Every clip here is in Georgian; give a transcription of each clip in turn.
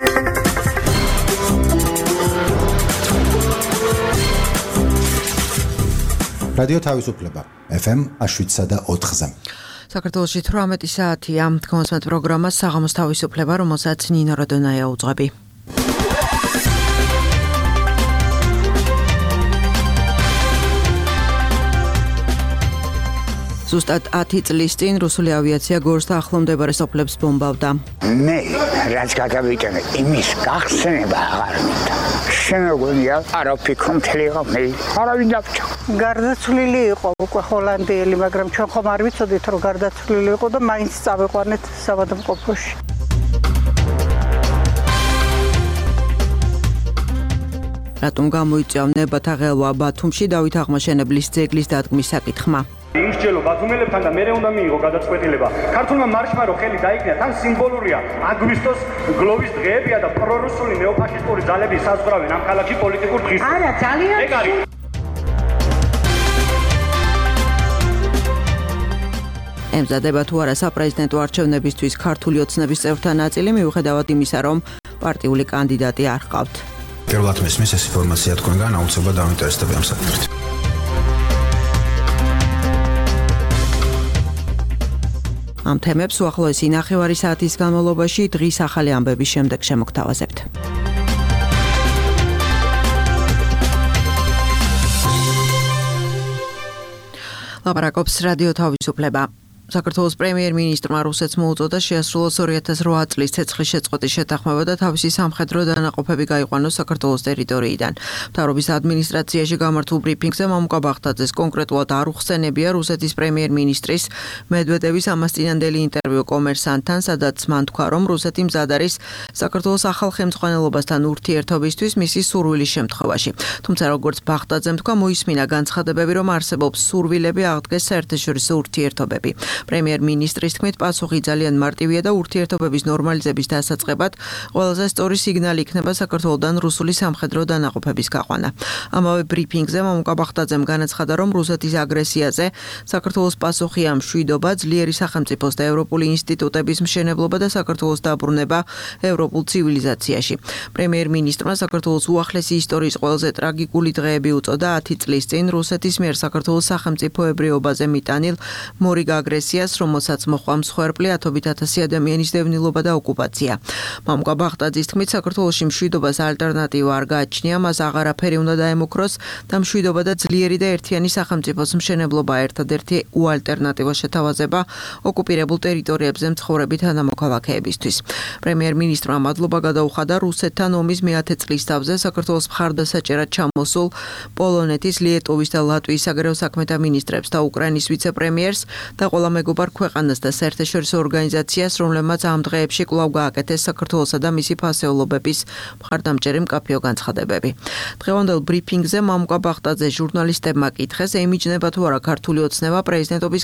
რადიო თავისუფლება FM 7.4-ზე. საქართველოში 18 საათია. კონსმეთ პროგრამა საღამოს თავისუფლება, რომელსაც ნინო როდონაია უძღვები. ზუსტად 10 წლის წინ რუსული ავიაცია გორს და ახლომდებარე სოფლებს ბომბავდა. მე რაც გადავიტანე, იმის გახსენება აღარ მინდა. შემოგვია არაფიქრობ თლიღო მე არავინ დაფჭა. გარდაცვლილი იყო უკვე ჰოლანდიელი, მაგრამ ჩვენ ხომ არ ვიცოდით რომ გარდაცვლილი იყო და მაინც წავიყვანეთ საბადმყოფოში. რატომ გამოიწვია ნებათა ღელვა ბათუმში დავით აღმაშენებლის ძეგლის დადგმის საკითხმა? ისჯელო ბათუმელებთან და მერე უნდა მიიღო გადაწყვეტილება. ქართულმა მარშმა რო ხელი დაიქნა, თან სიმბოლურია აგვისტოს გლოვის დღეებია და პრორუსული ნეოფაშისტური ძალები საზღვრავენ ამ ქალაქში პოლიტიკურ დღის. არა, ძალიან ეგ არის. ემზადება თუ არა საპრეზიდენტო არჩევნებისთვის ქართული ოცნების წევრთა ნაწილი, მიუხედავად იმისა, რომ პარტიული კანდიდატი არ ჰყავთ. პირველად მისმის ეს ინფორმაცია თქვენგან აუცილებლად დაინტერესდება ამ საკითხით. ამ თემებს უახლოესი ნახევარი საათის განმავლობაში დღის ახალი ამბების შემდეგ შემოგთავაზებთ. ლაპარაკობს რადიო თავისუფლება. საქართველოს პრემიერ-მინისტრმა რუსეთს მოუწოდა შეასრულოს 2008 წლის ცეცხლის შეწყვეტის შეთანხმება და თავისი სამხედრო დანაყოფები გაიყვანოს საქართველოს ტერიტორიიდან. მთავრობის ადმინისტრაციაში გამართულ ბრიფინგზე მამუკა ბახტაძეს კონკრეტულად არ უხსენებია რუსეთის პრემიერ-მინისტრის მედვედევის ამასწინანდელი ინტერვიუ კომერსანტთან, სადაც მან თქვა, რომ რუსეთი მზად არის საქართველოს ახალ ხელმძღვანელობასთან ურთიერთობისთვის მისი სურვილის შემთხვევაში. თუმცა როგორც ბახტაძემ თქვა, მოისმინა განცხადებები, რომ არსებობს სურვილები აღდგეს საერთაშორისო ურთიერთობები. პრემიერ-მინისტრის თქმით, პასუხი ძალიან მარტივია და ურთიერთობების ნორმალიზების დასაწყებად ყველაზე სწორი სიგნალი იქნება საქართველოდან რუსული სამხედრო დანაყოფების გაყვანა. ამავე ბრიფინგზე მამუკა ბახტაძემ განაცხადა, რომ რუსეთის აგრესიაზე საქართველოს პასუხი ამ მშვიდობა, ძლიერი სახელმწიფოს და ევროპული ინსტიტუტების მშენებლობა და საქართველოს დაბრუნება ევროპულ ცივილიზაციაში. პრემიერ-მინისტრმა საქართველოს უახლესი ისტორიის ყველაზე ტრაგიკული დღეები უწოდა 10 წლის წინ რუსეთის მიერ საქართველოს სახელმწიფოებრიობაზე მიტანილ მორიგ აგრესიას, რომელსაც მოჰყვა მსხვერპლი 10,000 ადამიანის დევნილობა და ოკუპაცია. მამუკა ბახტაძის თქმით, საქართველოში მშვიდობას ალტერნატივა არ გააჩნია, მას აღარაფერი უნდა დაემუქროს და მშვიდობა და ძლიერი და ერთიანი სახელმწიფოს მშენებლობა ერთადერთი უალტერნატივო შეთავაზება ოკუპირებულ ტერიტორიებზე მცხოვრები თანამოქალაქეებისთვის. პრემიერ-მინისტრმა მადლობა გადაუხადა რუსეთთან ომის მე-10 წლის თავზე საქართველოს მხარდასაჭერად ჩამოსულ პოლონეთის, ლიეტუვის და ლატვიის საგარეო საქმეთა მინისტრებს და უკრაინის ვიცე-პრემიერს და ყველა მეგობარ ქვეყანას და საერთაშორისო ორგანიზაციას, რომლებმაც ამ დღეებში კვლავ გააკეთეს საქართველოსა და მისი ფასეულობების მხარდამჭერი მკაფიო განცხადებები. დღევანდელ ბრიფინგზე მამუკა ბახტაძე ჟურნალისტებმა კითხეს, ემიჯნება თუ არა ქართული ოცნება პრეზიდენტობის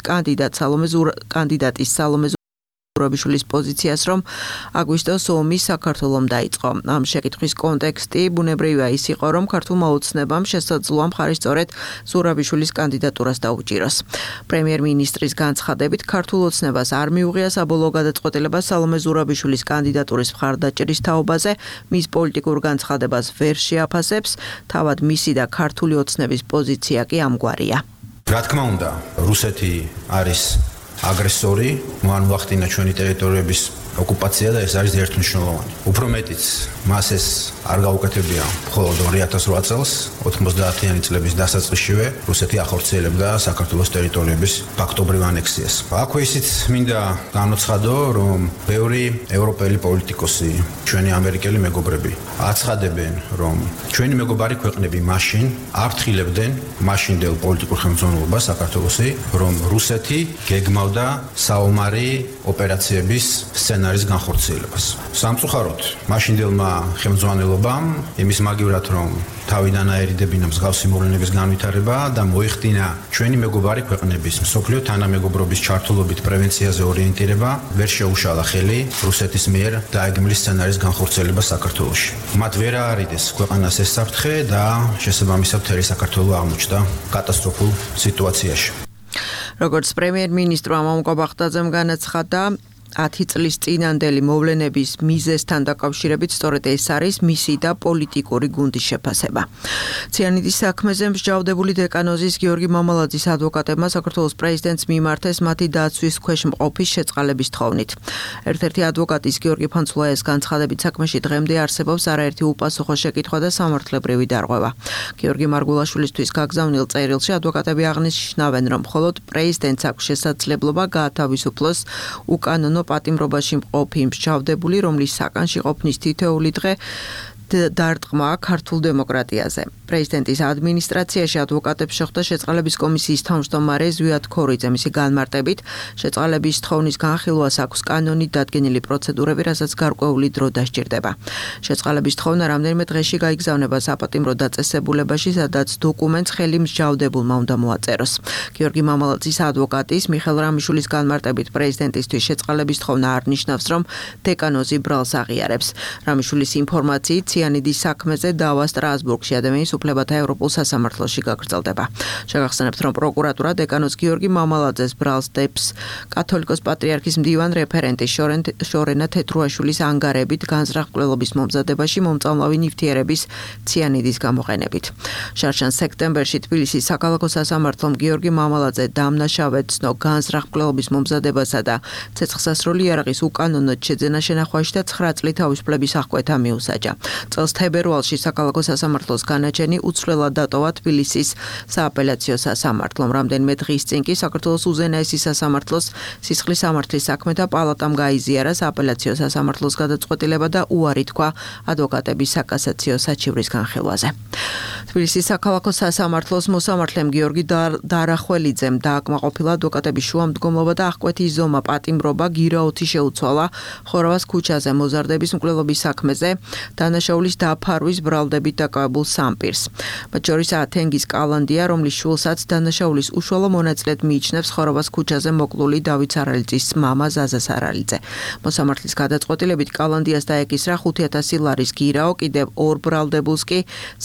კანდიდატის სალომე ზურაბიშვილის პოზიციას, რომ აგვისტოს ომი საქართველომ დაიწყო. ამ შეკითხვის კონტექსტი ბუნებრივია ის იყო, რომ ქართულმა ოცნებამ შესაძლოა მხარი სწორედ ზურაბიშვილის კანდიდატურას დაუჭიროს. პრემიერ-მინისტრის განცხადებით, ქართულ ოცნებას არ მიუღია საბოლოო გადაწყვეტილება სალომე ზურაბიშვილის კანდიდატურის მხარდაჭერის თაობაზე, მის პოლიტიკურ განცხადებას ვერ შეაფასებს, თავად მისი და ქართული ოცნების პოზიცია კი ამგვარია. რა თქმა უნდა, რუსეთი არის აგრესორი, მან უახდინა ჩვენი ტერიტორიების ოკუპაცია და ეს არის ერთმნიშვნელოვანი. უფრო მეტიც, მას ეს არ გაუკეთებია მხოლოდ 2008 წელს, 90-იანი წლების დასაწყისშივე რუსეთი ახორციელებდა საქართველოს ტერიტორიების ფაქტობრივ ანექსიას. აქვე ისიც მინდა განოცხადო, რომ ბევრი ევროპელი პოლიტიკოსი, ჩვენი ამერიკელი მეგობრები აცხადებენ, რომ ჩვენი მეგობარი ქვეყნები მაშინ აფრთხილებდნენ მაშინდელ პოლიტიკურ ხელმძღვანელობას საქართველოსი, რომ რუსეთი გეგმავდა საომარი ოპერაციების სცენარის განხორციელებას. სამწუხაროდ, მაშინდელმა ხელმძღვანელობამ იმის მაგივრად, რომ თავიდან აერიდებინა მსგავსი მოვლენების განვითარება და მოიხდინა ჩვენი მეგობარი ქვეყნების მსოფლიო თანამეგობრობის ჩართულობით პრევენციაზე ორიენტირება, ვერ შეუშალა ხელი რუსეთის მიერ დაეგმილი სცენარის განხორციელებას საქართველოში. მათ ვერ აარიდეს ქვეყანას ეს საფრთხე და შესაბამისად მთელი საქართველო აღმოჩნდა კატასტროფულ სიტუაციაში. როგორც პრემიერ-მინისტრმა მამუკა ბახტაძემ განაცხადა, 10 წლის წინანდელი მოვლენების მიზეზთან დაკავშირებით სწორედ ეს არის მისი და პოლიტიკური გუნდის შეფასება. ციანიდის საქმეზე მსჯავრდებული დეკანოზის გიორგი მამალაძის ადვოკატებმა საქართველოს პრეზიდენტს მიმართეს მათი დაცვის ქვეშ მყოფის შეწყალების თხოვნით. ერთ-ერთი ადვოკატის გიორგი ფანცულაიას განცხადებით საქმეში დღემდე არსებობს არაერთი უპასუხო შეკითხვა და სამართლებრივი დარღვევა. გიორგი მარგულაშვილისთვის გაგზავნილ წერილში ადვოკატები აღნიშნავენ, რომ მხოლოდ პრეზიდენტს აქვს შესაძლებლობა გაათავისუფლოს უკანონო პატიმრობაში მყოფი მსჯავრდებული, რომლის საკანში ყოფნის თითოეული დღე დარტყმა ქართულ დემოკრატიაზე. პრეზიდენტის ადმინისტრაციაში ადვოკატებს შეხვდა შეწყალების კომისიის თავმჯდომარე ზვიად ქორიძე. მისი განმარტებით, შეწყალების თხოვნის განხილვას აქვს კანონით დადგენილი პროცედურები, რასაც გარკვეული დრო დასჭირდება. შეწყალების თხოვნა რამდენიმე დღეში გაიგზავნება საპატიმრო დაწესებულებაში, სადაც დოკუმენტს ხელი მსჯავრდებულმა უნდა მოაწეროს. გიორგი მამალაძის ადვოკატის მიხელ რამიშვილის განმარტებით, პრეზიდენტისთვის შეწყალების თხოვნა არ ნიშნავს, რომ დეკანოზი ბრალს აღიარებს. რამიშვილის ინფორმაციით ციანიდის საქმეზე დავა სტრასბურგში ადამიანის უფლებათა ევროპულ სასამართლოში გაგრძელდება. შეგახსენებთ, რომ პროკურატურა დეკანოზ გიორგი მამალაძეს ბრალს დებს კათოლიკოს პატრიარქის მდივან რეფერენტის შორენა თეთრუაშვილის ანგარებით განზრახ მკვლელობის მომზადებაში მომწამლავი ნივთიერების ციანიდის გამოყენებით. შარშან სექტემბერში თბილისის საქალაქო სასამართლომ გიორგი მამალაძე დამნაშავედ ცნო განზრახ მკვლელობის მომზადებასა და ცეცხლსასროლი იარაღის უკანონოდ შეძენა შენახვაში და 9 წლით თავისუფლების აღკვეთა მიუსაჯა. წელს თებერვალში საქალაქო სასამართლოს განაჩენი უცვლელად დატოვა თბილისის სააპელაციო სასამართლომ. რამდენიმე დღის წინ კი საქართველოს უზენაესი სასამართლოს სისხლის სამართლის საქმეთა პალატამ გაიზიარა სააპელაციო სასამართლოს გადაწყვეტილება და უარი თქვა ადვოკატების საკასაციო საჩივრის განხილვაზე. თბილისის საქალაქო სასამართლოს მოსამართლემ გიორგი დარახველიძემ დააკმაყოფილა ადვოკატების შუამდგომლობა და აღკვეთის ზომა პატიმრობა გირაოთი შეუცვალა ხორავას ქუჩაზე მოზარდების მკვლელობის საქმეზე დანაშაულის დაფარვის ბრალდებით დაკავებულ სამპირს. მათ შორის ათენგის კალანდია, რომლის შულსაც დანაშაულის უშუალო მონაწილედ მიიჩნევს ხორავას ქუჩაზე მოკლული დავით სარალიძის მამა ზაზა სარალიძე. მოსამართლის გადაწყვეტილებით კალანდიას დაეკისრა 5,000 ლარის გირაო, კიდევ ორ ბრალდებულს კი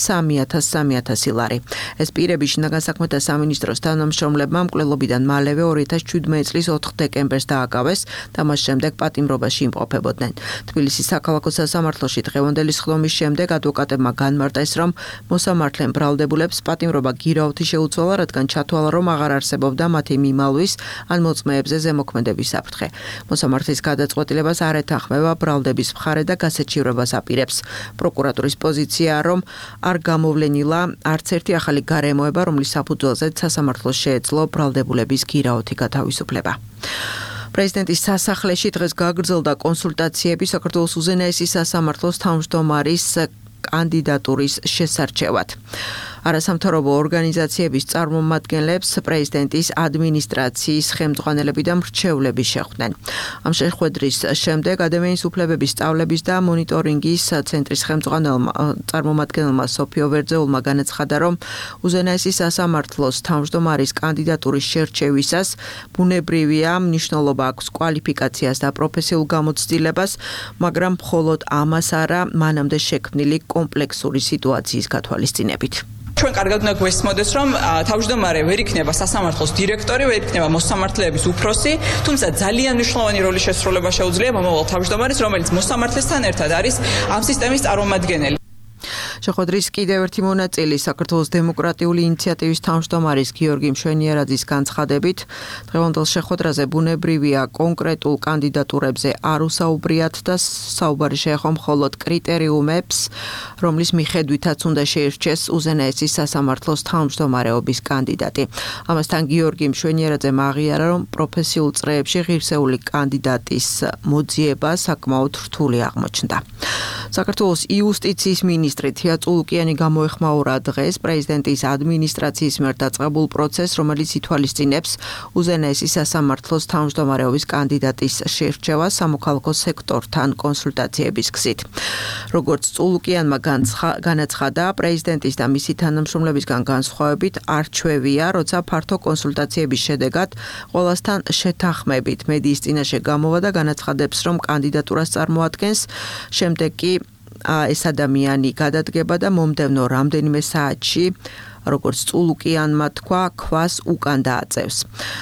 3,000 ლარი. ეს პირები შინაგან საქმეთა სამინისტროს თანამშრომლებმა მკვლელობიდან მალევე 2017 წლის 4 დეკემბერს დააკავეს და მას შემდეგ პატიმრობაში იმყოფებოდნენ. თბილისის საქალაქო სასამართლოში დღევანდელი სხდომის შემდეგ ადვოკატებმა განმარტეს, რომ მოსამართლემ ბრალდებულებს პატიმრობა გირაოთი შეუცვალა, რადგან ჩათვალა, რომ აღარ არსებობდა მათი მიმალვის ან მოწმეებზე ზემოქმედების საფრთხე. მოსამართლის გადაწყვეტილებას არ ეთანხმება ბრალდების მხარე და გასაჩივრებას აპირებს. პროკურატურის პოზიციაა, რომ არ გამოვლენილა არც ერთი ახალი გარემოება, რომლის საფუძველზეც სასამართლოს შეეძლო ბრალდებულების გირაოთი გათავისუფლება. პრეზიდენტის სასახლეში დღეს გაგრძელდა კონსულტაციები საქართველოს უზენაესი სასამართლოს თავმჯდომარის კანდიდატურის შესარჩევად. არასამთავრობო ორგანიზაციების წარმომადგენლებს პრეზიდენტის ადმინისტრაციის ხელმძღვანელები და მრჩევლები შეხვდნენ. ამ შეხვედრის შემდეგ ადამიანის უფლებების სწავლების და მონიტორინგის ცენტრის წარმომადგენელმა სოფიო ვერძეულმა განაცხადა, რომ უზენაესი სასამართლოს თავმჯდომარის კანდიდატურის შერჩევისას ბუნებრივია მნიშვნელობა აქვს კვალიფიკაციას და პროფესიულ გამოცდილებას, მაგრამ მხოლოდ ამას არა, მანამდე შექმნილი კომპლექსური სიტუაციის გათვალისწინებით. ჩვენ კარგად უნდა გვესმოდეს, რომ თავმჯდომარე ვერ იქნება სასამართლოს დირექტორი, ვერ იქნება მოსამართლეების უფროსი, თუმცა ძალიან მნიშვნელოვანი როლის შესრულება შეუძლია მომავალ თავმჯდომარეს, რომელიც მოსამართლესთან ერთად არის ამ სისტემის წარმომადგენელი. შეხვედრის კიდევ ერთი მონაწილე საქართველოს დემოკრატიული ინიციატივის თავმჯდომარის გიორგი მშვენიერაძის განცხადებით, დღევანდელ შეხვედრაზე ბუნებრივია კონკრეტულ კანდიდატურებზე არ უსაუბრიათ და საუბარი შეეხო მხოლოდ კრიტერიუმებს, რომლის მიხედვითაც უნდა შეირჩეს უზენაესი სასამართლოს თავმჯდომარეობის კანდიდატი. ამასთან გიორგი მშვენიერაძემ აღიარა, რომ პროფესიულ წრეებში ღირსეული კანდიდატის მოძიება საკმაოდ რთული აღმოჩნდა. საქართველოს იუსტიციის მინისტრი თია წულუკიანი გამოეხმაურა დღეს პრეზიდენტის ადმინისტრაციის მიერ დაწყებულ პროცესს, რომელიც ითვალისწინებს უზენაესი სასამართლოს თავმჯდომარეობის კანდიდატის შერჩევას სამოქალაქო სექტორთან კონსულტაციების გზით. როგორც წულუკიანმა განაცხადა, პრეზიდენტის და მისი თანამშრომლებისგან განსხვავებით არჩევია, როცა ფართო კონსულტაციების შედეგად ყველასთან შეთანხმებით მედიის წინაშე გამოვა და განაცხადებს, რომ კანდიდატურას წარმოადგენს, შემდეგ კი ეს ადამიანი გადადგება და მომდევნო რამდენიმე საათში, როგორც წულუკიანმა თქვა, ქვას უკან დააწევს.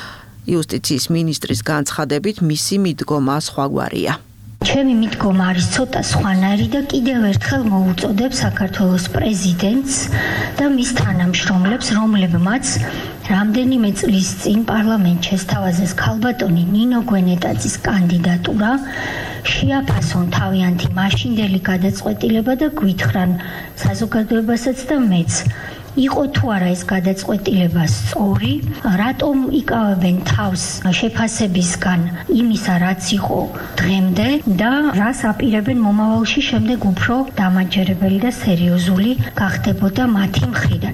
იუსტიციის მინისტრის განცხადებით მისი მიდგომა სხვაგვარია. ჩემი მიდგომა არის ცოტა სხვანაირი და კიდევ ერთხელ მოუწოდებ საქართველოს პრეზიდენტს და მის თანამშრომლებს, რომლებმაც რამდენიმე წლის წინ პარლამენტში ესთავაზეს ქალბატონი ნინო გვენეტაძის კანდიდატურა, შეაფასონ თავიანთი მაშინდელი გადაწყვეტილება და გვითხრან საზოგადოებასაც და მეც. იყო თუ არა ეს გადაწყვეტილება სწორი, რატომ იკავებენ თავს შეფასებისგან იმისა, რაც იყო დღემდე და რას აპირებენ მომავალში შემდეგ უფრო დამაჯერებელი და სერიოზული გახდებოდა მათი მხრიდან.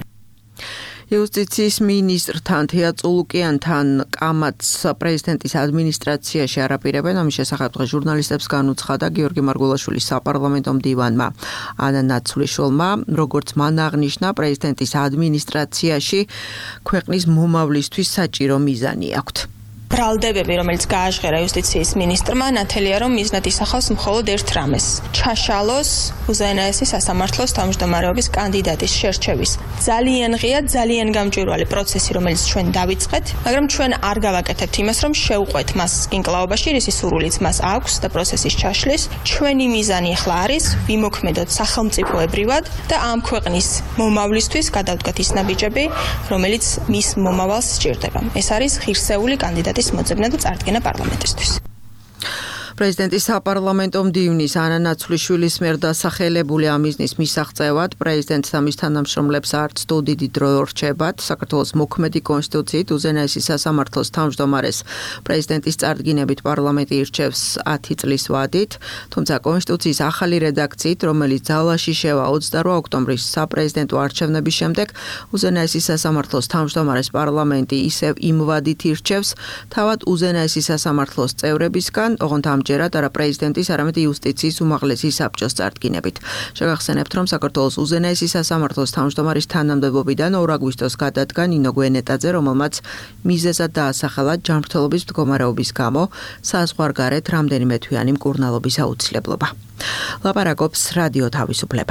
იუსტიციის მინისტრთან თეა წულუკიანთან კამათს პრეზიდენტის ადმინისტრაციაში არაპირებენ, ამის შესახებ დღეს ჟურნალისტებს განუცხადა გიორგი მარგულაშვილის საპარლამენტო მდივანმა ანა ნაცვლიშვილმა, როგორც მან აღნიშნა, პრეზიდენტის ადმინისტრაციაში ქვეყნის მომავლისთვის საჭირო მიზანი აქვთ. ბრალდებები, რომელიც გააჟღერა იუსტიციის მინისტრმა, ნათელია, რომ მიზნად ისახავს მხოლოდ ერთ რამეს: ჩაშალოს უზენაესი სასამართლოს თავმჯდომარეობის კანდიდატის შერჩევის ძალიან ღია, ძალიან გამჭვირვალე პროცესი, რომელიც ჩვენ დავიწყეთ, მაგრამ ჩვენ არ გავაკეთებთ იმას, რომ შევყვეთ მას კინკლაობაში, რისი სურვილიც მას აქვს და პროცესის ჩაშლის. ჩვენი მიზანი ახლა არის ვიმოქმედოთ სახელმწიფოებრივად და ამ ქვეყნის მომავლისთვის გადავდგათ ის ნაბიჯები, რომელიც მის მომავალს სჭირდება. ეს არის ღირსეული კანდიდატის მოძებნა და წარდგენა პარლამენტისთვის. პრეზიდენტის საპარლამენტო მდივნის ანა ნაცვლიშვილის მიერ დასახელებული ამ მიზნის მისაღწევად პრეზიდენტს და მის თანამშრომლებს არც თუ დიდი დრო რჩებათ. საქართველოს მოქმედი კონსტიტუციით უზენაესი სასამართლოს თავმჯდომარეს პრეზიდენტის წარდგინებით პარლამენტი ირჩევს 10 წლის ვადით, თუმცა კონსტიტუციის ახალი რედაქციით, რომელიც ძალაში შევა 28 ოქტომბრის საპრეზიდენტო არჩევნების შემდეგ, უზენაესი სასამართლოს თავმჯდომარეს პარლამენტი ისევ იმ ვადით ირჩევს, თავად უზენაესი სასამართლოს წევრებისგან, ოღონდ ჯერად არა პრეზიდენტის, არამედ იუსტიციის უმაღლესი საბჭოს წარდგინებით. შეგახსენებთ, რომ საქართველოს უზენაესი სასამართლოს თავმჯდომარის თანამდებობიდან 2 აგვისტოს გადადგა ნინო გვენეტაძე, რომელმაც მიზეზად დაასახელა ჯანმრთელობის მდგომარეობის გამო საზღვარგარეთ რამდენიმე თვიანი მკურნალობის აუცილებლობა. ლაპარაკობს რადიო თავისუფლება.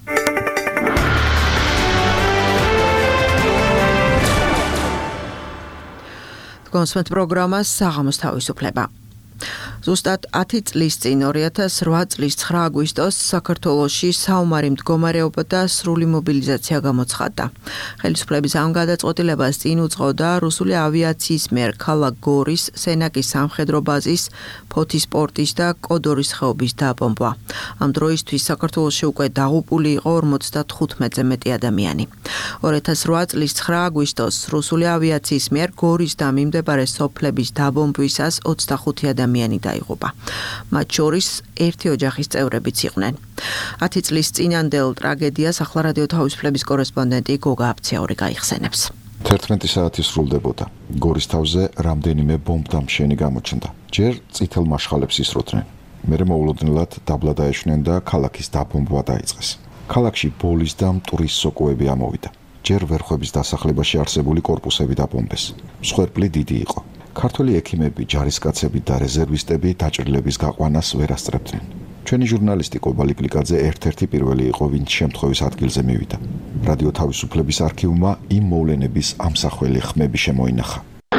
კონსმეთ პროგრამას საღამოს თავისუფლება. ზუსტად 10 წლის წინ 2008 წლის 9 აგვისტოს საქართველოში საომარი მდგომარეობა და სრული მობილიზაცია გამოცხადდა. ხელისუფლების ამ გადაწყვეტილებას წინ უძღოდა რუსული ავიაციის მიერ ქალაქ გორის, სენაკის სამხედრო ბაზის, ფოთის პორტის და კოდორის ხეობის დაბომბვა. ამ დროისთვის საქართველოში უკვე დაღუპული იყო 55-ზე მეტი ადამიანი. 2008 წლის 9 აგვისტოს რუსული ავიაციის მიერ გორის და მიმდებარე სოფლების დაბომბვისას 25 ადამიანი დაიღუპა. მათ შორის ერთი ოჯახის წევრებიც იყვნენ. 10 წლის წინანდელ ტრაგედიას ახლა რადიო თავისუფლების კორესპონდენტი გოგა აფციური გაიხსენებს. 11 საათი სრულდებოდა. გორის თავზე რამდენიმე ბომბდამშენი გამოჩნდა. ჯერ წითელ მაშხალებს ისროდნენ. მერე მოულოდნელად დაბლა დაეშვნენ და ქალაქის დაბომბვა დაიწყეს. ქალაქში ბოლის და მტვრის სოკოები ამოვიდა. ჯერ ვერხვების დასახლებაში არსებული კორპუსები დაბომბეს. მსხვერპლი დიდი იყო. ქართველი ექიმები, ჯარისკაცები და რეზერვისტები დაჭრილების გაყვანას ვერ ასწრებდნენ. ჩვენი ჟურნალისტი კობალი გლიკაძე ერთ-ერთი პირველი იყო, ვინც შემთხვევის ადგილზე მივიდა. რადიო თავისუფლების არქივმა იმ მოვლენების ამსახველი ხმები შემოინახა.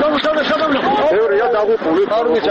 ევრია დაღუპული, ფარმის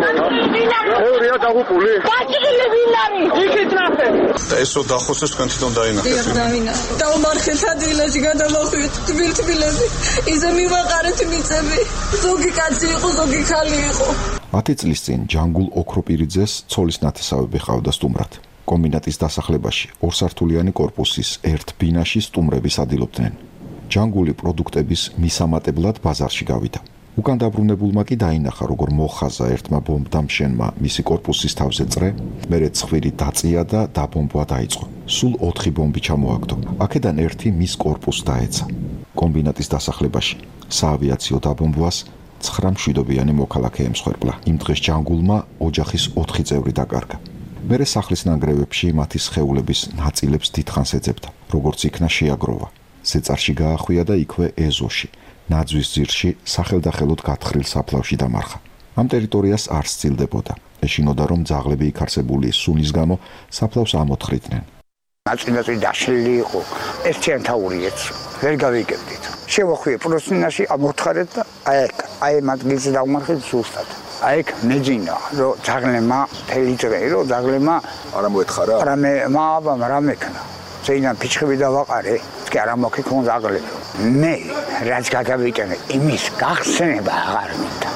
ევრია დაღუპული. დაჭრილი ვინ არის? იქით ნახე. და ესო დახოსეს თქვენ თვითონ დაინახეთ. დავმარხეთ ადგილაში, გადავახვიეთ თბილთბილები. ისე მივაყარეთ მიწები. ზოგი კაცი იყო, ზოგი ხალი იყო. 10 წლის წინ ჯანგულ ოქროპირიძეს ცოლის ნათესავები ჰყავდა სტუმრად. კომბინატის დასახლებაში ორსართულიანი კორპუსის ერთ ბინაში სტუმრები სადილობდნენ. ჯანგული პროდუქტების მისამატებლად ბაზარში გავიდა. უკან დაბრუნებულმა კი დაინახა, როგორ მოხაზა ერთმა ბომბდამშენმა მისი კორპუსის თავზე წრე, მერე ცხვირი დაწია და დაბომბვა დაიწყო. სულ 4 ბომბი ჩამოაგდო. აქედან ერთი მის კორპუსს დაეცა. კომბინატის დასახლებაში საავიაციო დაბომბვას 9 მშვიდობიანი მოქალაქე ემსხვერპლა. იმ დღეს ჯანგულმა ოჯახის 4 წევრი დაკარგა. მერე სახლის ნანგრევებში მათი სხეულების ნაწილებს დიდხანს ეძებდა, როგორც იქნა შეაგროვა. სეწარში გაახვია და იქვე ეზოში, ნაძვის ძირში სახელდახელოდ გათხრილ საფლავში დამარხა. ამ ტერიტორიას არ სცილდებოდა. ეშინოდა, რომ ძაღლები იქ არსებული სუნის გამო საფლავს ამოთხრიდნენ. ნაწილ-ნაწილ დაშლილი იყო. ერთიანთაურიეც ვერ გავიგებდით. შევხვიე პროცინაში ამოთხარეთ და აი მათგიძე დავმარხეთ ზუსტად. აი მეძინა რომ ძაღლემა თელი დღე რომ ძაღლემა არა მოეთხარა? არა მექნა. ზეინა ფიჩხები დავაყარე, კი არა მოგიქონ ძაღლები. მე რაც გადავიტანე იმის გახსენება აღარ მინდა.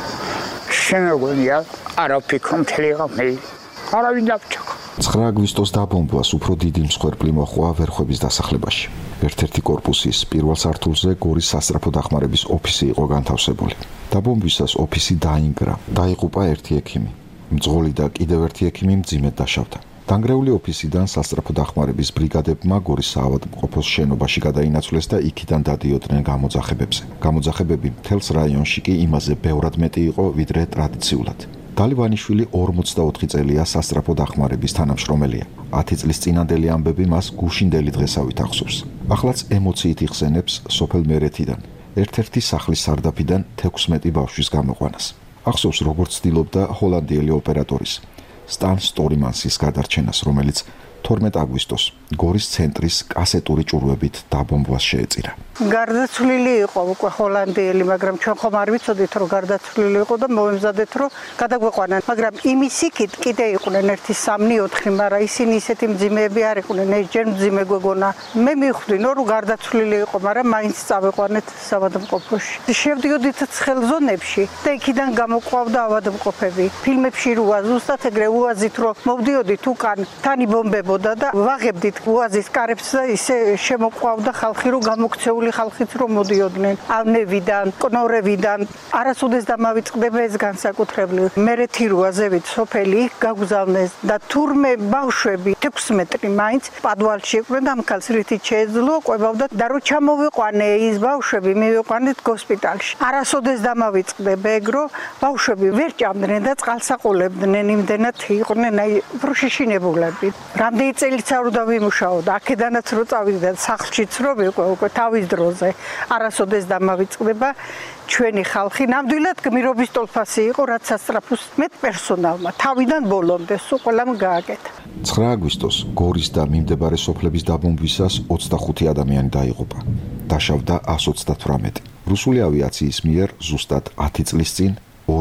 შენოგონია არაფიქრობ თლიღა მე არავინ დაფჭა. 9 აგვისტოს დაბომბვას უფრო დიდი მსხვერპლი მოჰყვა ვერხვების დასახლებაში. ერთ-ერთი კორპუსის პირველ სართულზე გორის სასწრაფო დახმარების ოფისი იყო განთავსებული. დაბომბვისას ოფისი დაინგრა, დაიღუპა ერთი ექიმი. მძღოლი და კიდევ ერთი ექიმი მძიმედ დაშავდა. დანგრეული ოფისიდან სასწრაფო დახმარების ბრიგადებმა გორის საავადმყოფოს შენობაში გადაინაცვლეს და იქიდან დადიოდნენ გამოძახებებზე. გამოძახებები მთელს რაიონში კი იმაზე ბევრად მეტი იყო, ვიდრე ტრადიციულად. დალივანიშვილი 44 წელია სასწრაფო დახმარების თანამშრომელია. 10 წლის წინანდელი ამბები მას გუშინდელი დღესავით ახსოვს. ახლაც ემოციით იხსენებს სოფელ მერეთიდან, ერთ-ერთი სახლის სარდაფიდან 16 ბავშვის გამოყვანას. ახსოვს როგორც ცდილობდა ჰოლანდიელი ოპერატორის სტან სტორიმანსის გადარჩენას, რომელიც 12 აგვისტოს გორის ცენტრის კასეტური ჭურვებით დაბომბვას შეეწირა. გარდაცვლილი იყო უკვე ჰოლანდიელი, მაგრამ ჩვენ ხომ არ ვიცოდით რომ გარდაცვლილი იყო და მოემზადეთ რომ გადაგვეყვანან, მაგრამ იმის იქით კიდე იყვნენ 1 3 4, მაგრამ ისინი ისეთი მძიმეები არ იყვნენ, ეს ჯერ მძიმე გვეგონა. მე მივხვდინო რომ გარდაცვლილი იყო, მაგრამ მაინც წავეყვანეთ საავადმყოფოში. შევდიოდით ცხელ ზონებში და იქიდან გამოყვავდა ავადმყოფები. ფილმებში როა ზუსტად ეგრე უაზით რომ მოვდიოდით უკან თანი ბომბებოდა და ვაღებდით უაზის კარებს და ისე შემოყვავდა ხალხი რომ გამოქცეული ხალხიც რომ მოდიოდნენ ავნევიდან, კნორევიდან. არასოდეს დამავიწყდება ეს განსაკუთრებული. მერეთი როაზევით სოფელი გაგზავნეს და თურმე ბავშვები 6 მეტრი მაინც პადვალში იყვნენ და მკალს რითიც შეეძლო ყვებავდა და რო ჩამოვიყვანე ის ბავშვები მივიყვანეთ გოსპიტალში. არასოდეს დამავიწყდება ეგრო ბავშვები ვერ ჭამდნენ და წყალსაყოლებდნენ, იმდენად იყვნენ აი პროშიშინებულები. რამდენი წელიც არ დავიმუშაოდა, აქედანაც რო წავიდა სახლშიც რო ვიყო უკვე თავის დროზე. არასოდეს დამავიწყდება ჩვენი ხალხი. ნამდვილად გმირობის ტოლფასი იყო, რაც სასწრაფოს მეტ პერსონალმა თავიდან ბოლომდე სულ ყველამ გააკეთა. 9 აგვისტოს გორის და მიმდებარე სოფლების დაბომბვისას 25 ადამიანი დაიღუპა. დაშავდა 138. რუსული ავიაციის მიერ ზუსტად 10 წლის წინ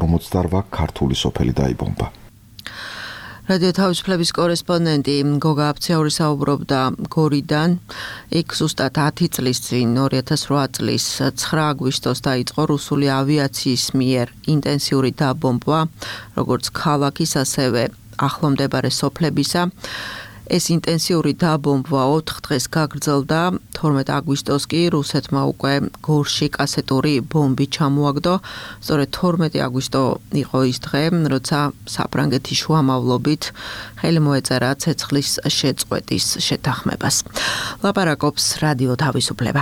48 ქართული სოფელი დაიბომბა. რადიო თავისუფლების კორესპონდენტი გოგა აფციაური საუბრობდა გორიდან. იქ ზუსტად 10 წლის წინ 2008 წლის 9 აგვისტოს დაიწყო რუსული ავიაციის მიერ ინტენსიური დაბომბვა, როგორც ქალაქის, ასევე ახლომდებარე სოფლებისა. ეს ინტენსიური დაბომბვა 4 დღეს გაგრძელდა. 12 აგვისტოს კი რუსეთმა უკვე გორში კასეტური ბომბი ჩამოაგდო. სწორედ 12 აგვისტო იყო ის დღე, როცა საფრანგეთის შუამავლობით ხელი მოეწერა ცეცხლის შეწყვეტის შეთანხმებას. ლაპარაკობს რადიო თავისუფლება.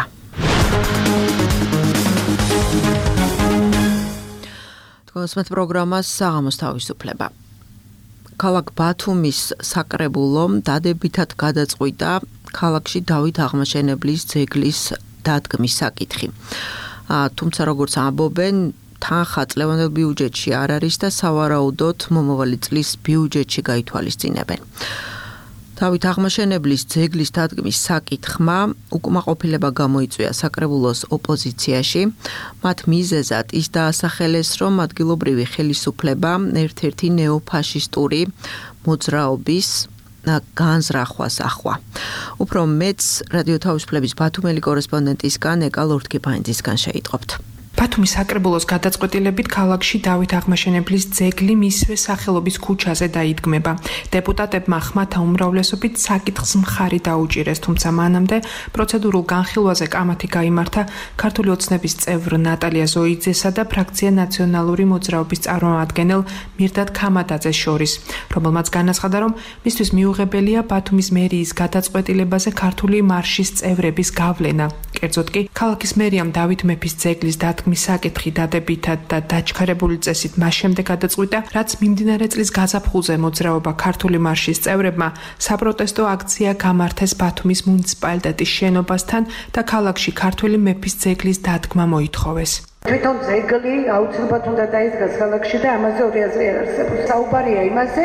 თქვენს პროგრამას საღამოს თავისუფლება. ქალაქ ბათუმის საკრებულო დადებითად გადაწყვიტა ქალაქში დავით აღმაშენებლის ძეგლის დადგმის საკითხი. თუმცა როგორც ამბობენ, თანხა წლევანდელ ბიუჯეტში არ არის და სავარაუდოდ მომავალი წლის ბიუჯეტში გაითვალისწინებენ. დავით აღმაშენებლის ძეგლის დადგმის საკითხმა უკმაყოფილება გამოიწვია საკრებულოს ოპოზიციაში. მათ მიზეზად ის დაასახელეს, რომ ადგილობრივი ხელისუფლება ერთ-ერთი ნეოფაშისტური მოძრაობის განზრახვას ახვა. უფრო მეც რადიო თავისუფლების ბათუმელი კორესპონდენტისგან ეკა ლორთქიფანიძისგან შეიტყობთ. ბათუმის საკრებულოს გადაწყვეტილებით ქალაქში დავით აღმაშენებლის ძეგლი მისვე სახელობის ქუჩაზე დაიდგმება. დეპუტატებმა ხმათა უმრავლესობით საკითხს მხარი დაუჭირეს, თუმცა მანამდე პროცედურულ განხილვაზე კამათი გაიმართა ქართული ოცნების წევრ ნატალია ზოიძესა და ფრაქცია ნაციონალური მოძრაობის წარმომადგენელ მირდად ქამადაძეს შორის, რომელმაც განაცხადა, რომ მისთვის მიუღებელია ბათუმის მერიის გადაწყვეტილებაზე ქართული მარშის წევრების გავლენა. კერძოდ კი, ქალაქის მერიამ დავით მეფის ძეგლის დადგმის საკითხი დადებითად და დაჩქარებული წესით მას შემდეგ გადაწყვიტა, რაც მიმდინარე წლის გაზაფხულზე მოძრაობა ქართული მარშის წევრებმა საპროტესტო აქცია გამართეს ბათუმის მუნიციპალიტეტის შენობასთან და ქალაქში ქართული მეფის ძეგლის დადგმა მოითხოვეს. თვითონ ძეგლი აუცილებლად უნდა დაიდგას ქალაქში და ამაზე ორი აზრი არ არსებობს. საუბარია იმაზე,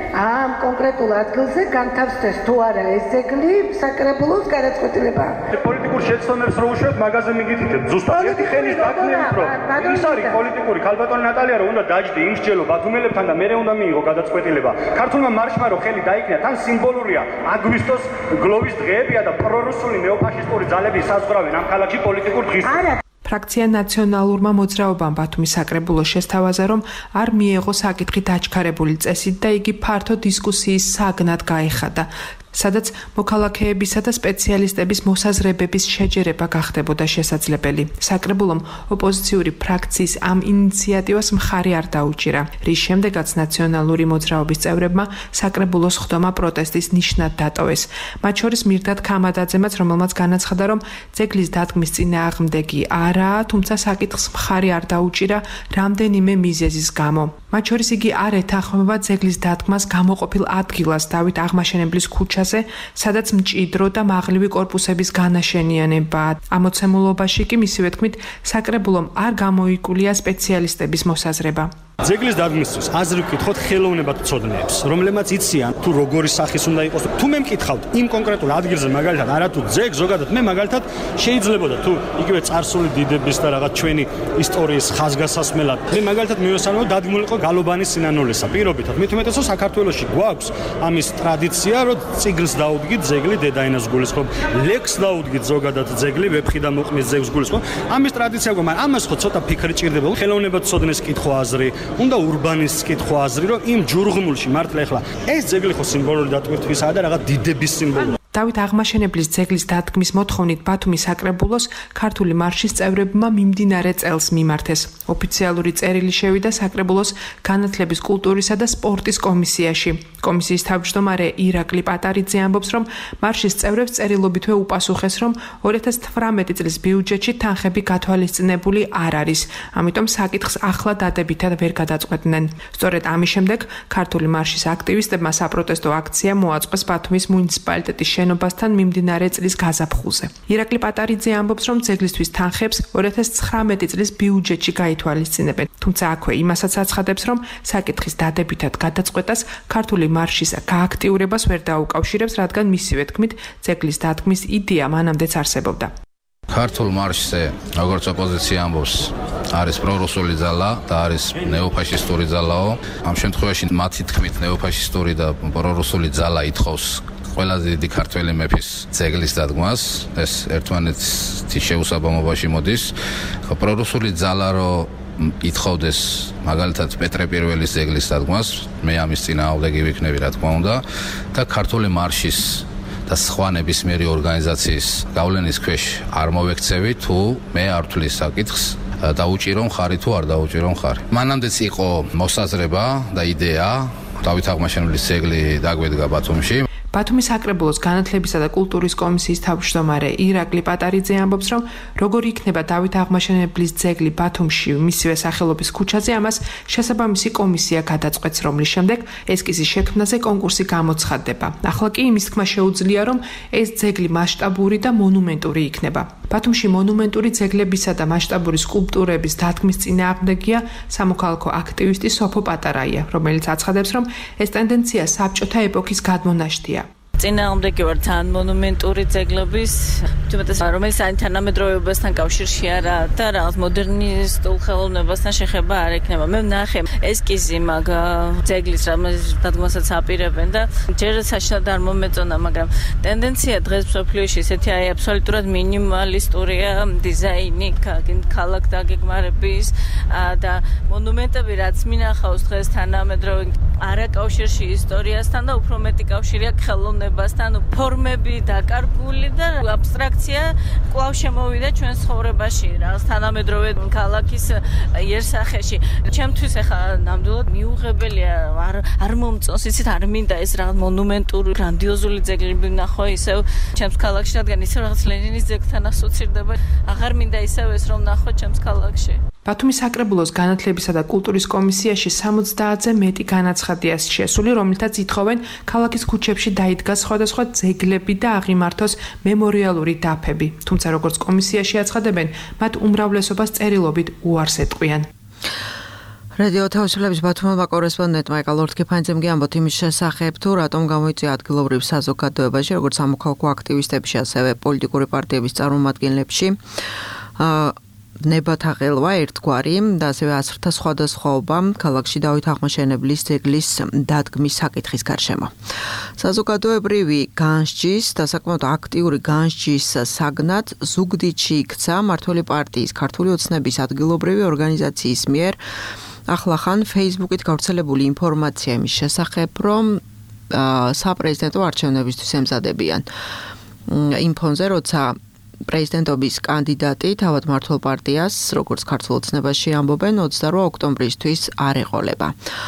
ამ კონკრეტულ ადგილზე განთავსდეს თუ არა ეს ძეგლი საკრებულოს გადაწყვეტილებაა. პოლიტიკურ შეცდომებს რო უშვებთ, მაგაზე მიგითითებთ. ზუსტად ერთი ხელის დაკნევით რო ის არის პოლიტიკური ქალბატონი ნატალია რო უნდა დაჯდე იმ მსჯელო ბათუმელებთან და მერე უნდა მიიღო გადაწყვეტილება. ქართულმა მარშმა რო ხელი დაიქნა, თან სიმბოლურია აგვისტოს გლოვის დღეებია და პრორუსული ნეოფაშისტური ძალები საზღვრავენ ამ ქალაქში პოლიტიკურ დღის. ფრაქცია ნაციონალურმა მოძრაობამ ბათუმის საკრებულოს შესთავაზა, რომ არ მიეღო საკითხი დაჩქარებული წესით და იგი ფართო დისკუსიის საგნად გაეხადა, სადაც მოქალაქეებისა და სპეციალისტების მოსაზრებების შეჯერება გახდებოდა შესაძლებელი. საკრებულომ ოპოზიციური ფრაქციის ამ ინიციატივას მხარი არ დაუჭირა, რის შემდეგაც ნაციონალური მოძრაობის წევრებმა საკრებულოს ხდომა პროტესტის ნიშნად დატოვეს. მათ შორის მირდად ქამადაძემაც, რომელმაც განაცხადა, რომ ძეგლის დადგმის წინააღმდეგი არაა, თუმცა საკითხს მხარი არ დაუჭირა რამდენიმე მიზეზის გამო. მათ შორის იგი არ ეთანხმება ძეგლის დადგმას გამოყოფილ ადგილას დავით აღმაშენებლის ქუჩაზე, სადაც მჭიდრო და მაღლივი კორპუსების განაშენიანება. ამოცემულობაში კი მისივე თქმით, საკრებულომ არ გამოიკულია სპეციალისტების მოსაზრება. ძეგლის დადგმისთვის აზრი ვკითხოთ ხელოვნებად მცოდნეებს, რომლებმაც იციან თუ როგორი სახის უნდა იყოს. თუ მე მკითხავთ იმ კონკრეტულ ადგილზე, მაგალითად, არა თუ ძეგ, ზოგადად მე მაგალითად შეიძლებოდა თუ იგივე წარსული დიდების და რაღაც ჩვენი ისტორიის ხაზგასასმელად, მე მაგალითად მივესალმო დადგმულიყო გალობანის სინანულესა. პირობითად, მით უმეტესად საქართველოში გვაქვს ამის ტრადიცია, რომ წიგნს დაუდგით ძეგლი დედაენას გულისხმობ, ლექს დაუდგით ზოგადად ძეგლი ვეფხი და მოყმის ძეგლს გულისხმობ. ამის ტრადიცია გვაქვს, მაგრამ ამას ხო ცოტა ფიქრი ჭირდება. ხელოვნებად მცოდნეს კითხვა აზრი უნდა ურბანის კითხვა აზრი, რომ იმ ჯურღმულში მართლა ეხლა ეს ძეგლი ხო სიმბოლური დატვირთვისაა და რაღაც დიდების სიმბოლოა. დავით აღმაშენებლის ძეგლის დადგმის მოთხოვნით ბათუმის საკრებულოს ქართული მარშის წევრებმა მიმდინარე წელს მიმართეს. ოფიციალური წერილი შევიდა საკრებულოს განათლების, კულტურისა და სპორტის კომისიაში. კომისიის თავმჯდომარე ირაკლი პატარიძე ამბობს, რომ მარშის წევრებს წერილობითვე უპასუხეს, რომ 2018 წლის ბიუჯეტში თანხები გათვალისწინებული არ არის, ამიტომ საკითხს ახლა დადებითად ვერ გადაწყვეტდნენ. სწორედ ამის შემდეგ ქართული მარშის აქტივისტებმა საპროტესტო აქცია მოაწყვეს ბათუმის მუნიციპალიტეტის შენობასთან მიმდინარე წლის გაზაფხულზე. ირაკლი პატარიძე ამბობს, რომ ძეგლისთვის თანხებს 2019 წლის ბიუჯეტში გაითვალისწინებენ. თუმცა აქვე იმასაც აცხადებს, რომ საკითხის დადებითად გადაწყვეტას ქართული მარშის გააქტიურებას ვერ დაუკავშირებს, რადგან მისივე თქმით, ძეგლის დადგმის იდეა მანამდეც არსებობდა. ქართულ მარშზე, როგორც ოპოზიცია ამბობს, არის პრორუსული ძალა და არის ნეოფაშისტური ძალაო. ამ შემთხვევაში მათი თქმით ნეოფაშისტური და პრორუსული ძალა ითხოვს ყველაზე დიდი ქართველი მეფის ძეგლის დადგმას. ეს ერთმანეთის შეუსაბამობაში მოდის. პრორუსული ძალა რო ითხოვდეს მაგალითად პეტრე პირველის ძეგლის დადგმას, მე ამის წინააღმდეგი ვიქნები, რა თქმა უნდა, და ქართული მარშის და სხვა ნებისმიერი ორგანიზაციის გავლენის ქვეშ არ მოვექცევი, თუ მე არ ვთვლის საკითხს დაუჭირო მხარი თუ არ დაუჭირო მხარი. მანამდეც იყო მოსაზრება და იდეა დავით აღმაშენებლის ძეგლი დაგვედგა ბათუმში. ბათუმის საკრებულოს განათლებისა და კულტურის კომისიის თავმჯდომარე ირაკლი პატარიძე ამბობს, რომ როგორ იქნება დავით აღმაშენებლის ძეგლი ბათუმში მისივე სახელობის ქუჩაზე, ამას შესაბამისი კომისია გადაწყვეტს, რომლის შემდეგ ესკიზის შექმნაზე კონკურსი გამოცხადდება. ახლა კი იმის თქმა შეუძლია, რომ ეს ძეგლი მასშტაბური და მონუმენტური იქნება. ბათუმში მონუმენტური ძეგლებისა და მასშტაბური სკულპტურების დადგმის წინააღმდეგია სამოქალაქო აქტივისტი სოფო პატარაია, რომელიც აცხადებს, რომ ეს ტენდენცია საბჭოთა ეპოქის გადმონაშთია. წინააღმდეგი ვარ თან მონუმენტური ძეგლების, რომელიც თანამედროვეობასთან კავშირში არა და რაღაც მოდერნისტულ ხელოვნებასთან შეხება არ ექნება. მე ვნახე ესკიზი მაგ ძეგლის, რომელიც დადგმასაც აპირებენ და ჯერ საშინლად არ მომეწონა, მაგრამ ტენდენცია დღეს მსოფლიოში ესეთი აბსოლუტურად მინიმალისტურია დიზაინი, ქალაქ დაგეგმარების და მონუმენტები, რაც მინახავს დღეს თანამედროვე არა კავშირში ისტორიასთან და უფრო მეტი კავშირი აქვს ხელოვნებასთან, ფორმები დაკარგული და აბსტრაქცია კვლავ შემოვიდა ჩვენ ცხოვრებაში, რაღაც თანამედროვე ქალაქის იერსახეში. ჩემთვის ახლა ნამდვილად მიუღებელია, არ მომწონს, იცით, არ მინდა ეს რაღაც მონუმენტური, გრანდიოზული ძეგლები ვნახო ისევ ჩემს ქალაქში, რადგან ისევ რაღაც ლენინის ძეგლთან ასოცირდება. აღარ მინდა ისევ ეს რომ ვნახო ჩემს ქალაქში. ბათუმის საკრებულოს განათლებისა და კულტურის კომისიაში 70-ზე მეტი განაცხადია შესული, რომლითაც ითხოვენ ქალაქის ქუჩებში დაიდგას სხვადასხვა ძეგლები და აღიმართოს მემორიალური დაფები. თუმცა როგორც კომისიაში აცხადებენ, მათ უმრავლესობას წერილობით უარს ეტყვიან. რადიო თავისუფლების ბათუმელმა კორესპონდენტმა ეკალორთქიფანძემ ამბობთ იმის შესახებ, თუ რატომ გამოიწვია ადგილობრივ საზოგადოებაში, როგორც სამოქალაქო აქტივისტებში, ასევე პოლიტიკური პარტიების წარმომადგენლებში ნებათაღელვა ერთგვარი და ასევე ასრთა სხვადასხვაობა ქალაქში დავით აღმაშენებლის ძეგლის დადგმის საკითხის გარშემო. საზოგადოებრივი განსჯის და საკმაოდ აქტიური განსჯის საგნად ზუგდიდში იქცა მმართველი პარტიის ქართული ოცნების ადგილობრივი ორგანიზაციის მიერ ახლახან Facebook-ით გავრცელებული ინფორმაცია იმის შესახებ, რომ საპრეზიდენტო არჩევნებისთვის ემზადებიან. იმ ფონზე, როცა პრეზიდენტობის კანდიდატი თავად მმართველ პარტიას, როგორც ქართულ ოცნებაში ამბობენ, 28 ოქტომბრისთვის არ ეყოლება.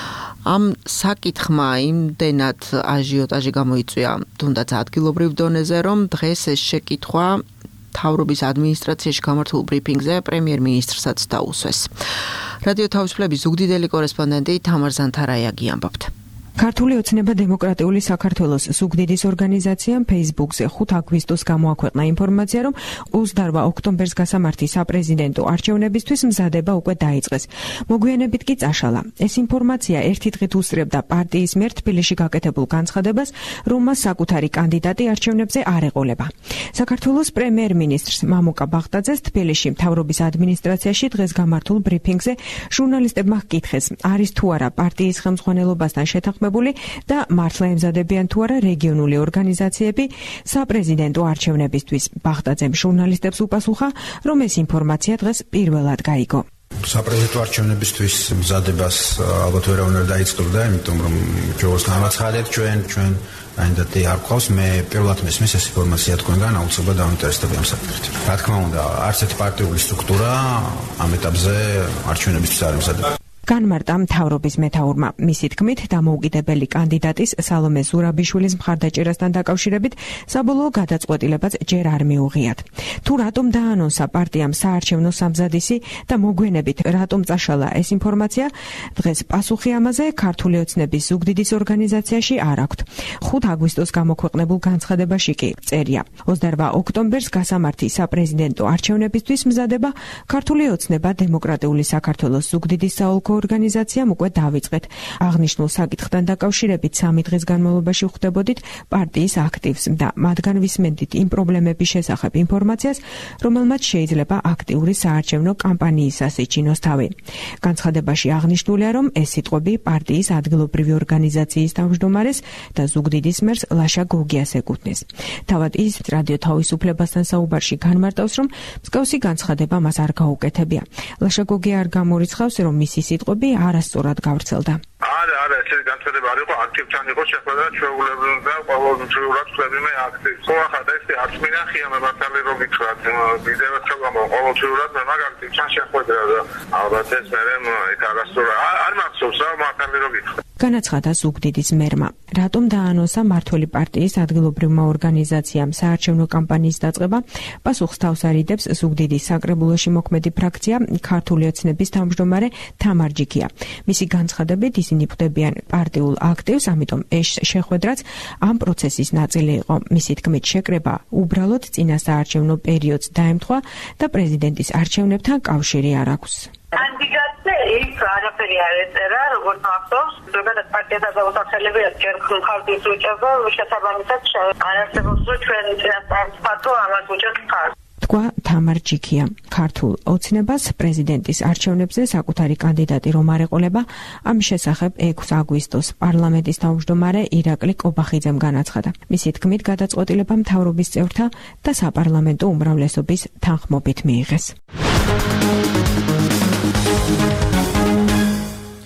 ამ საკითხმა იმდენად აჟიოტაჟი გამოიწვია, თუნდაც ადგილობრივ დონეზე, რომ დღეს ეს შეკითხვა მთავრობის ადმინისტრაციაში გამართულ ბრიფინგზე პრემიერ-მინისტრსაც დაუსვეს. რადიო თავისუფლების ზუგდიდელი კორესპონდენტი თამარ ზანთარაიაგი ამბობთ. ქართული ოცნება დემოკრატიული საქართველოს ზუგდიდის ორგანიზაციამ Facebook-ზე 5 აგვისტოს გამოაქვეყნა ინფორმაცია, რომ 28 ოქტომბერს გასამართი საპრეზიდენტო არჩევნებისთვის მზადება უკვე დაიწყეს. მოგვიანებით კი წაშალა. ეს ინფორმაცია ერთი დღით უსწრებდა პარტიის მიერ თბილისში გაკეთებულ განცხადებას, რომ მას საკუთარი კანდიდატი არჩევნებზე არ ეყოლება. საქართველოს პრემიერ-მინისტრს მამუკა ბაღდაძეს თბილისში მთავრობის ადმინისტრაციაში დღეს გამართულ ბრიფინგზე ჟურნალისტებმა ჰკითხეს, არის თუ არა პარტიის ხელმძღვანელობასთან შეთანხმებული და მართლა ემზადებიან თუ არა რეგიონული ორგანიზაციები საპრეზიდენტო არჩევნებისთვის. ბაღდაძემ ჟურნალისტებს უპასუხა, რომ ეს ინფორმაცია დღეს პირველად გაიგო. საპრეზიდენტო არჩევნებისთვის მზადებას ალბათ ვერავინ არ დაიწყებდა, იმიტომ რომ როგორც განაცხადეთ ჩვენ კანდიდატი არ ყავს, მე პირველად მისმის ეს ინფორმაცია თქვენგან აუცილებლად დავინტერესდები ამ საკითხით. რა თქმა უნდა, არც ერთი პარტიული სტრუქტურა ამ ეტაპზე არჩევნებისთვის არ მზადდება. განმარტა მთავრობის მეთაურმა. მისი თქმით, დამოუკიდებელი კანდიდატის სალომე ზურაბიშვილის მხარდაჭერასთან დაკავშირებით საბოლოო გადაწყვეტილებაც ჯერ არ მიუღიათ. თუ რატომ დაანონსა პარტიამ საარჩევნო სამზადისი და მოგვიანებით რატომ წაშალა ეს ინფორმაცია, დღეს პასუხი ამაზე ქართული ოცნების ზუგდიდის ორგანიზაციაში არ აქვთ. 5 აგვისტოს გამოქვეყნებულ განცხადებაში კი წერია: 28 ოქტომბერს გასამართი საპრეზიდენტო არჩევნებისთვის მზადება ქართული ოცნება დემოკრატიული საქართველოს ზუგდიდის საოლქო ორგანიზაციამ უკვე დავიწყეთ. აღნიშნულ საკითხთან დაკავშირებით 3 დღის განმავლობაში ხვდებოდით პარტიის აქტივს და მათგან ვისმენდით იმ პრობლემების შესახებ ინფორმაციას, რომელმაც შეიძლება აქტიური საარჩევნო კამპანიისას იჩინოს თავი. განცხადებაში აღნიშნულია, რომ ეს სიტყვები პარტიის ადგილობრივი ორგანიზაციის თავმჯდომარეს და ზუგდიდის მერს ლაშა გოგიას ეკუთვნის. თავად ის რადიო თავისუფლებასთან საუბარში განმარტავს, რომ მსგავსი განცხადება მას არ გაუკეთებია. ლაშა გოგია არ გამორიცხავს, რომ მისი სიტყვები არასწორად გავრცელდა. არა, ეს განცხადება არ იყო აქტივთან იყო შეხვედრა ჩვეულებრივ და ყოველდღიურად ხვდები მე აქტივს. ხო ახლა ეს არც მინახია მე მართალი რომ გითხრათ, ვიდეოც ჩავამო ყოველდღიურად მე მაგ აქტივთან შეხვედრა და ალბათ ეს მე იქ არასწორად არ მახსოვს რა მართალი რომ გითხრათ. განაცხადა ზუგდიდის მერმა. რატომ დაანონსა მმართველი პარტიის ადგილობრივმა ორგანიზაციამ საარჩევნო კამპანიის დაწყება? პასუხს თავს არიდებს ზუგდიდის საკრებულოში მოქმედი ფრაქცია ქართული ოცნების თავმჯდომარე თამარ ჯიქია. მისი განცხადებით ისინი ხვდებიან პარტიულ აქტივს, ამიტომ ეს შეხვედრაც ამ პროცესის ნაწილი იყო. მისი თქმით, შეკრება უბრალოდ წინა საარჩევნო პერიოდს დაემთხვა და პრეზიდენტის არჩევნებთან კავშირი არ აქვს. კანდიდატზე ის არაფერი არ ეწერა, როგორც მახსოვს, ზოგადად პარტიათა დაუსახელებიათ ჯერ ხალხის უჭერდა, შესაბამისად არ არსებობს ჩვენ წინასწარმეტყველო ამას უჭერს ხალხს. თქვა თამარ ჯიქია. ქართულ ოცნებას პრეზიდენტის არჩევნებზე საკუთარი კანდიდატი რომ არ ეყოლება, ამის შესახებ 6 აგვისტოს პარლამენტის თავმჯდომარე ირაკლი კობახიძემ განაცხადა. მისი თქმით, გადაწყვეტილება მთავრობის წევრთა და საპარლამენტო უმრავლესობის თანხმობით მიიღეს.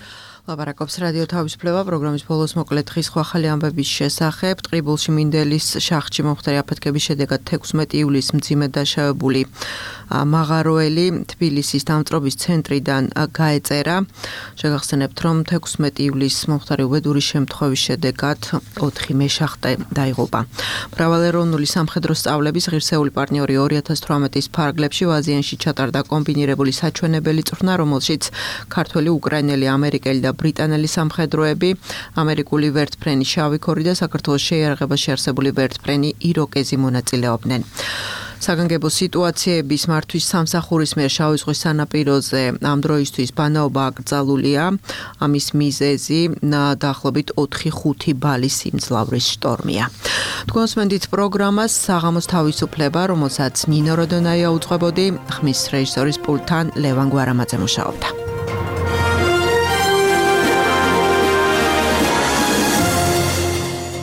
ლაპარაკობს რადიო თავისუფლება პროგრამის ბოლოს მოკლედ დღის ახალი ამბების შესახებ. ტყიბულში მინდელის შახტში მომხდარი აფეთქების შედეგად 16 ივლისს მძიმედ დაშავებული მაღაროელი თბილისის დამწრობის ცენტრიდან გაეწერა. შეგახსენებთ, რომ 16 ივლისს მომხდარი უბედური შემთხვევის შედეგად 4 მეშახტე დაიღუპა. მრავალეროვნული სამხედრო სწავლების ღირსეული პარტნიორი 2018-ის ფარგლებში აზიანში ჩატარდა კომბინირებული საჩვენებელი წვრთნა, რომელშიც ქართველი, უკრაინელი, ამერიკელი და ბრიტანელი სამხედროები, ამერიკული ვერტფრენი შავი ქორი და საქართველოს შეიარაღებაში არსებული ვერტფრენი იროკეზი მონაწილეობდნენ. საგანგებო სიტუაციების მართვის სამსახურის მიერ შავი ზღვის სანაპიროზე ამ დროისთვის ბანაობა აკრძალულია. ამის მიზეზი დაახლოებით 4-5 ბალის სიმძლავრის შტორმია. თქვენს მენდით პროგრამას საღამოს თავისუფლება, რომელსაც ნინო როდონაია უძღვებოდი, ხმის რეჟისორის პულტთან ლევან გვარამაძე მუშაობდა.